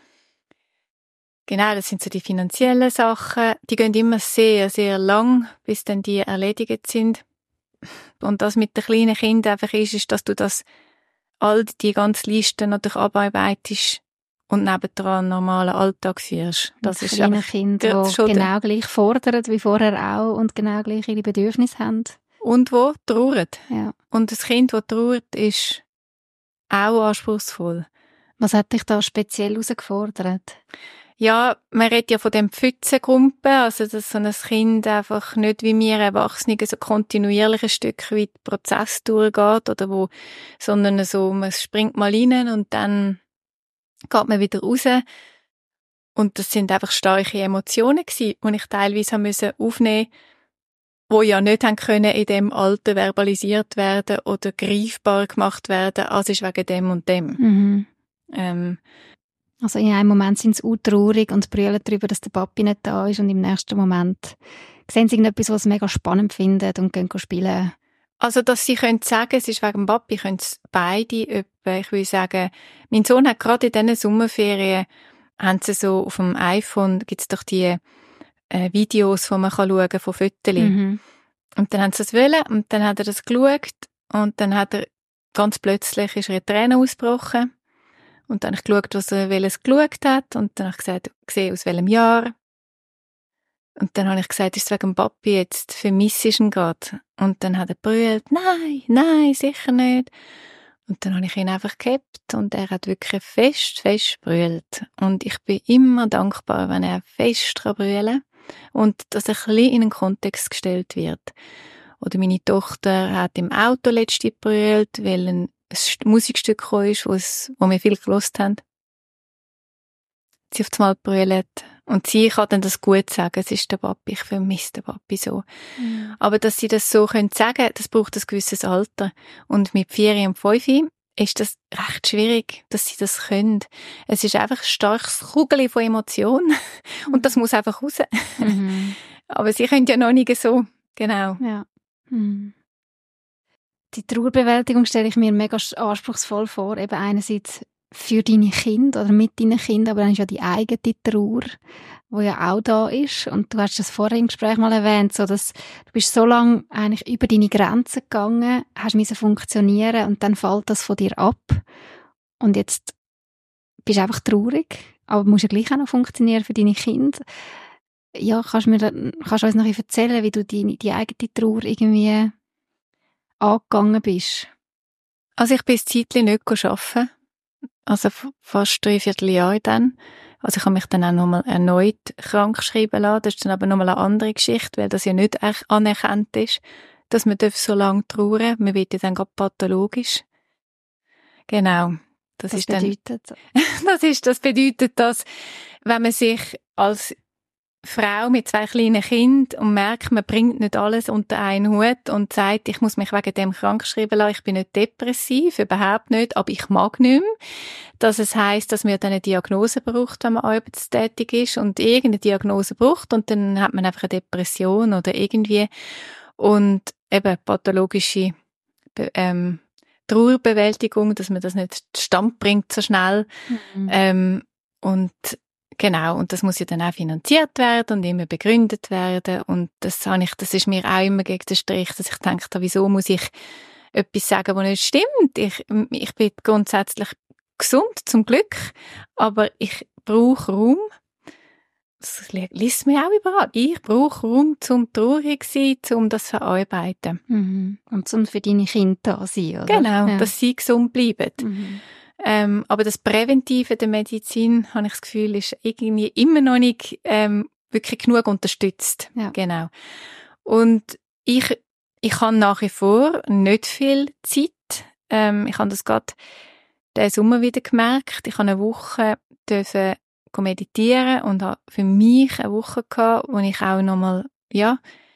genau, das sind so die finanziellen Sachen. Die gehen immer sehr, sehr lang, bis dann die erledigt sind. Und das mit den kleinen Kindern einfach ist, ist, dass du das all die ganze Liste natürlich abarbeitest und nebendran einen normalen Alltag führst. Das ist kleine Kinder, die genau gleich fordern wie vorher auch und genau gleich ihre Bedürfnisse haben. Und wo trauern. Ja. Und das Kind, das trauert, ist auch anspruchsvoll. Was hat dich da speziell herausgefordert? Ja, man redet ja von dem Pfützengrumpen, also dass so ein Kind einfach nicht wie wir Erwachsene so kontinuierlich ein Stück weit den Prozess durchgeht oder wo, sondern so, man springt mal rein und dann geht man wieder raus. Und das sind einfach starke Emotionen gewesen, die ich teilweise haben müssen aufnehmen, die ja nicht haben können in dem Alter verbalisiert werden oder greifbar gemacht werden, als ist wegen dem und dem. Mhm. Ähm, Also in einem Moment sind sie traurig und brüllen darüber, dass der Papi nicht da ist und im nächsten Moment sehen sie irgendetwas, was sie mega spannend finden und gehen spielen. Also, dass sie können sagen, es ist wegen dem Papi, können es beide etwa. Ich will sagen, mein Sohn hat gerade in diesen Sommerferien, haben sie so auf dem iPhone, gibt es doch die äh, Videos, die man kann schauen kann von Fotos. Mhm. Und dann haben sie es wollen und dann hat er das geschaut und dann hat er ganz plötzlich ist er in Tränen ausgebrochen. Und dann habe ich geschaut, was er welches geschaut hat. Und dann habe ich gesagt, gesehen, aus welchem Jahr. Und dann habe ich gesagt, ist es wegen dem Papi jetzt, vermisse ich ihn gerade. Und dann hat er brüllt, nein, nein, sicher nicht. Und dann habe ich ihn einfach gehabt und er hat wirklich fest, fest brüllt. Und ich bin immer dankbar, wenn er fest brüllen kann und dass er ein bisschen in einen Kontext gestellt wird. Oder meine Tochter hat im Auto letztens brüllt, weil ein ein Musikstück gekommen ist, wo wir viel gehört haben. Sie auf einmal brüllt Und sie kann dann das gut sagen, es ist der Papi, ich vermisse den Papi so. Mhm. Aber dass sie das so können sagen, das braucht ein gewisses Alter. Und mit vier und fünf ist das recht schwierig, dass sie das können. Es ist einfach ein starkes Kugel von Emotionen und das muss einfach raus. Mhm. Aber sie können ja noch nicht so, genau. Ja. Mhm. Die Trauerbewältigung stelle ich mir mega anspruchsvoll vor, eben einerseits für deine Kinder oder mit deinen Kindern, aber dann ist ja die eigene Trauer, die ja auch da ist. Und du hast das vorher im Gespräch mal erwähnt, so dass du bist so lange eigentlich über deine Grenzen gegangen, hast müssen funktionieren und dann fällt das von dir ab. Und jetzt bist du einfach traurig, aber musst ja gleich auch noch funktionieren für deine Kinder. Ja, kannst du mir, kannst du uns noch ein bisschen erzählen, wie du die, die eigene Trauer irgendwie angegangen bist? Also ich bin ein Zeitchen nicht arbeiten. Also fast drei Vierteljahre dann. Also ich habe mich dann auch nochmal erneut krank schreiben lassen. Das ist dann aber nochmal eine andere Geschichte, weil das ja nicht anerkannt ist, dass man so lange trauern darf. Man wird ja dann gerade pathologisch. Genau. Das, das ist bedeutet? Dann, das, ist, das bedeutet, dass wenn man sich als Frau mit zwei kleinen Kindern und merkt, man bringt nicht alles unter einen Hut und sagt, ich muss mich wegen dem krank schreiben lassen, ich bin nicht depressiv, überhaupt nicht, aber ich mag nicht mehr. Dass es heisst, dass man dann eine Diagnose braucht, wenn man arbeitstätig ist und irgendeine Diagnose braucht und dann hat man einfach eine Depression oder irgendwie und eben pathologische ähm, Trauerbewältigung, dass man das nicht zustande bringt so schnell. Mhm. Ähm, und Genau, und das muss ja dann auch finanziert werden und immer begründet werden und das habe ich, das ist mir auch immer gegen den Strich, dass ich denke, wieso muss ich etwas sagen, was nicht stimmt? Ich, ich bin grundsätzlich gesund, zum Glück, aber ich brauche Raum. Das liest mir auch überall. Ich brauche Raum, zum traurig sein, um das zu verarbeiten. Mhm. Und zum für deine Kinder da sein, oder? Genau, ja. dass sie gesund bleiben. Mhm. Ähm, aber das Präventive der Medizin, habe ich das Gefühl, ist irgendwie immer noch nicht ähm, wirklich genug unterstützt. Ja. Genau. Und ich, ich habe nach wie vor nicht viel Zeit. Ähm, ich habe das gerade diesen Sommer wieder gemerkt. Ich habe eine Woche dürfen meditieren und habe für mich eine Woche gehabt, wo ich auch nochmal, ja,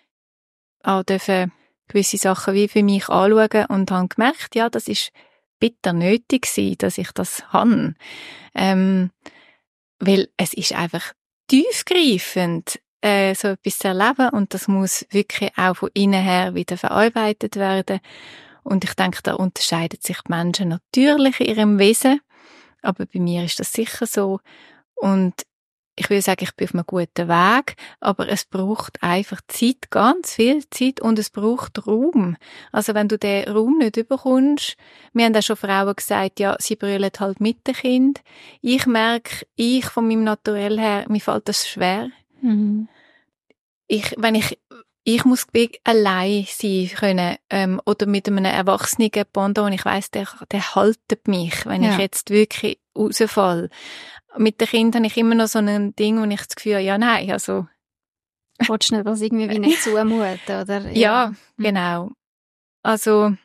auch dürfen gewisse Sachen wie für mich anschauen und habe gemerkt, ja, das ist bitter nötig gewesen, dass ich das habe. Ähm, weil es ist einfach tiefgreifend, äh, so etwas zu erleben und das muss wirklich auch von innen her wieder verarbeitet werden. Und ich denke, da unterscheiden sich die Menschen natürlich in ihrem Wesen, aber bei mir ist das sicher so. Und ich würde sagen, ich bin auf einem guten Weg, aber es braucht einfach Zeit, ganz viel Zeit und es braucht Raum. Also wenn du den Raum nicht bekommst, wir haben auch schon Frauen gesagt, ja, sie brüllen halt mit dem Kind. Ich merke, ich von meinem Naturell her, mir fällt das schwer. Mhm. Ich, wenn ich, ich muss allein sein können, ähm, oder mit einem erwachsenen Pendant, und ich weiss, der, der haltet mich, wenn ja. ich jetzt wirklich rausfalle. Mit den Kindern habe ich immer noch so ein Ding, wo ich das Gefühl habe, ja, nein, also. Willst du nicht was irgendwie wie nicht zumuten, oder? Ja, ja genau. Also,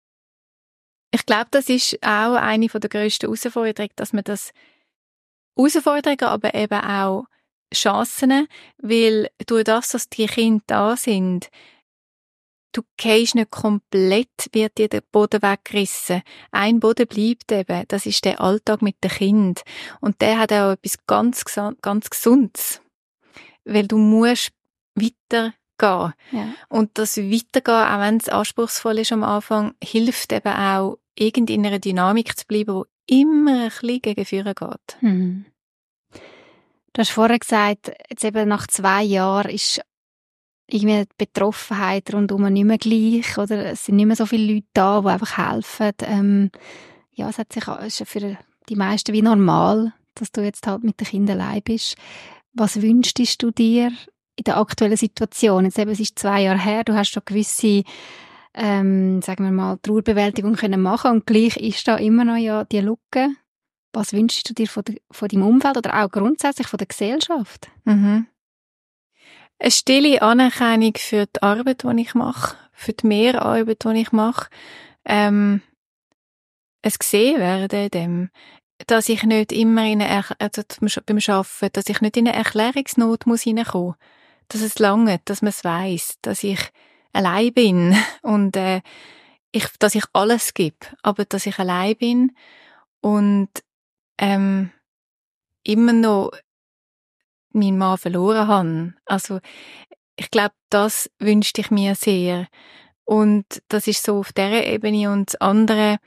ich glaube, das ist auch eine der grössten Herausforderungen, dass man das Herausforderungen, aber eben auch Chancen, weil durch das, dass die Kinder da sind, du gehst nicht komplett, wird dir der Boden weggerissen. Ein Boden bleibt eben, das ist der Alltag mit dem Kind. Und der hat auch etwas ganz, ganz Gesundes. Weil du musst weitergehen. Ja. Und das Weitergehen, auch wenn es anspruchsvoll ist am Anfang, hilft eben auch, irgendwie in einer Dynamik zu bleiben, die immer ein bisschen gegen vorne geht. Mhm. Du hast vorher gesagt, jetzt eben nach zwei Jahren ist irgendwie die Betroffenheit rundum nicht mehr gleich, oder es sind nicht mehr so viele Leute da, die einfach helfen. Ähm, ja, es hat sich, es ist für die meisten wie normal, dass du jetzt halt mit den Kindern allein bist. Was wünschst du dir in der aktuellen Situation? Jetzt eben, es ist zwei Jahre her, du hast schon gewisse, ähm, sagen wir mal, Trauerbewältigung können machen und gleich ist da immer noch ja die Lücke. Was wünschst du dir von, de, von deinem Umfeld oder auch grundsätzlich von der Gesellschaft? Mhm. Eine stille Anerkennung für die Arbeit, die ich mache, für die Mehrarbeit, die ich mache. Ähm, es gesehen werden in dem. dass ich nicht immer in eine, also beim Arbeiten, dass ich nicht in eine Erklärungsnot muss hineinkommen muss. Dass es lange, dass man es weiss, dass ich allein bin und äh, ich, dass ich alles gebe, aber dass ich allein bin und ähm, immer noch meinen Mann verloren habe. Also ich glaube, das wünschte ich mir sehr. Und das ist so auf dieser Ebene. Und das andere,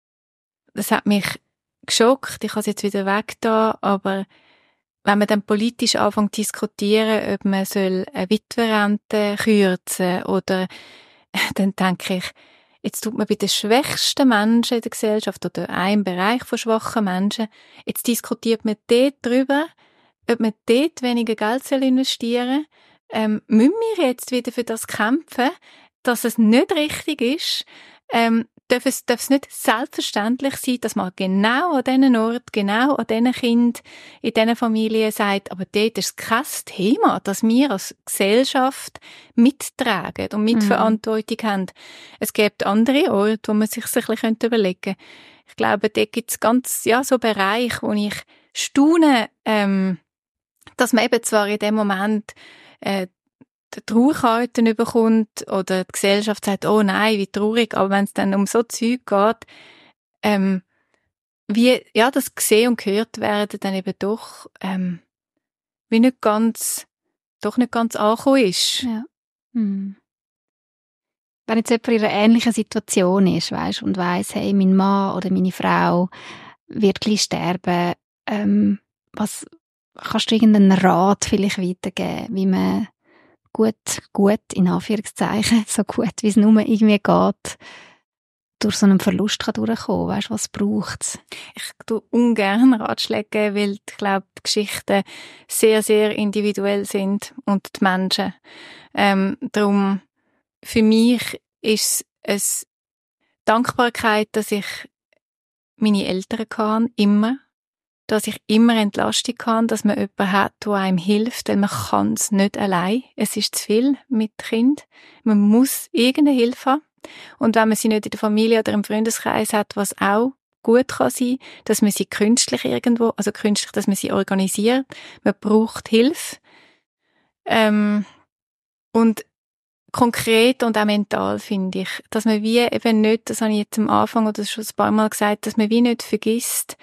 das hat mich geschockt. Ich habe es jetzt wieder weg da, aber wenn man dann politisch anfängt zu diskutieren, ob man soll eine Witwerrente kürzen oder dann denke ich, jetzt tut man bei den schwächsten Menschen in der Gesellschaft oder einem Bereich von schwachen Menschen, jetzt diskutiert man dort drüber, ob man dort weniger Geld investieren soll. Ähm, müssen wir jetzt wieder für das kämpfen, dass es nicht richtig ist? Ähm, darf es, darf es nicht selbstverständlich sein, dass man genau an diesen Ort, genau an diesen Kind, in diesen Familien sagt, aber dort ist kein Thema, dass wir als Gesellschaft mittragen und Mitverantwortung mhm. haben. Es gibt andere Orte, wo man sich ein bisschen überlegen könnte. Ich glaube, dort gibt es ganz, ja, so Bereiche, wo ich staune, ähm, dass man eben zwar in dem Moment äh, die Trauerkarten bekommt oder die Gesellschaft sagt, oh nein, wie traurig, aber wenn es dann um so Zeug geht, ähm, wie, ja, das gesehen und gehört werden, dann eben doch, ähm, wie nicht ganz, doch nicht ganz angekommen ist. Ja. Hm. Wenn jetzt jemand in einer ähnlichen Situation ist, weisst, und weiss, hey, mein Mann oder meine Frau wird gleich sterben, ähm, was, kannst du irgendeinen Rat vielleicht weitergeben, wie man gut, gut, in Anführungszeichen, so gut, wie es nur irgendwie geht, durch so einen Verlust kann durchkommen? Weißt du, was braucht es? Ich tue ungern Ratschläge, weil ich glaube, die Geschichten sehr, sehr individuell sind und die Menschen. Ähm, darum, für mich ist es Dankbarkeit, dass ich meine Eltern kann, immer. Dass ich immer Entlastung kann, dass man jemanden hat, der einem hilft, weil man kann es nicht allein. Es ist zu viel mit Kind. Man muss irgendeine Hilfe haben. Und wenn man sie nicht in der Familie oder im Freundeskreis hat, was auch gut kann sein, dass man sie künstlich irgendwo, also künstlich, dass man sie organisiert. Man braucht Hilfe. Ähm, und konkret und auch mental, finde ich, dass man wie eben nicht, das habe ich jetzt am Anfang oder schon ein paar Mal gesagt, dass man wie nicht vergisst,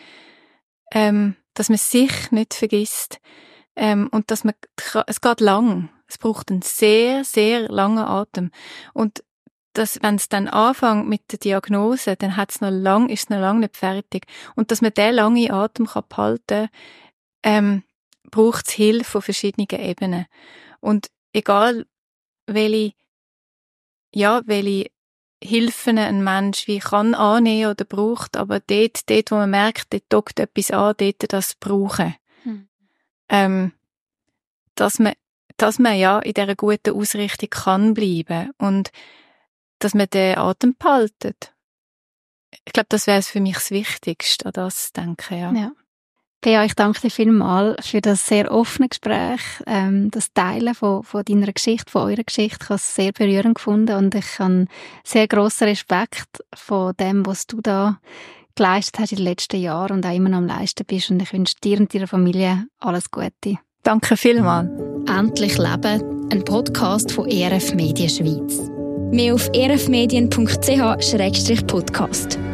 Ähm, dass man sich nicht vergisst ähm, und dass man, es geht lang, es braucht einen sehr, sehr langen Atem und dass, wenn es dann anfängt mit der Diagnose, dann hat's noch lang, ist es noch lange nicht fertig und dass man den langen Atem kann behalten, ähm, braucht es Hilfe auf verschiedenen Ebenen und egal welche, ja, welche Hilfen ein Mensch wie kann annehmen oder braucht, aber dort, dort wo man merkt, dort dockt etwas an, dort das brauchen. Hm. Ähm, dass man, dass man ja in dieser guten Ausrichtung kann bleiben und dass man den Atem behaltet. Ich glaube, das wäre für mich das Wichtigste, an das zu denken, ja. Ja. Bea, ich danke dir vielmals für das sehr offene Gespräch, ähm, das Teilen von, von deiner Geschichte, von eurer Geschichte. Ich habe es sehr berührend gefunden und ich habe sehr grossen Respekt von dem, was du da geleistet hast in den letzten Jahren und auch immer noch am leisten bist. Und ich wünsche dir und deiner Familie alles Gute. Danke vielmals. Endlich Leben, ein Podcast von E R F Medien Schweiz. Mehr auf e r f medien punkt c h slash podcast.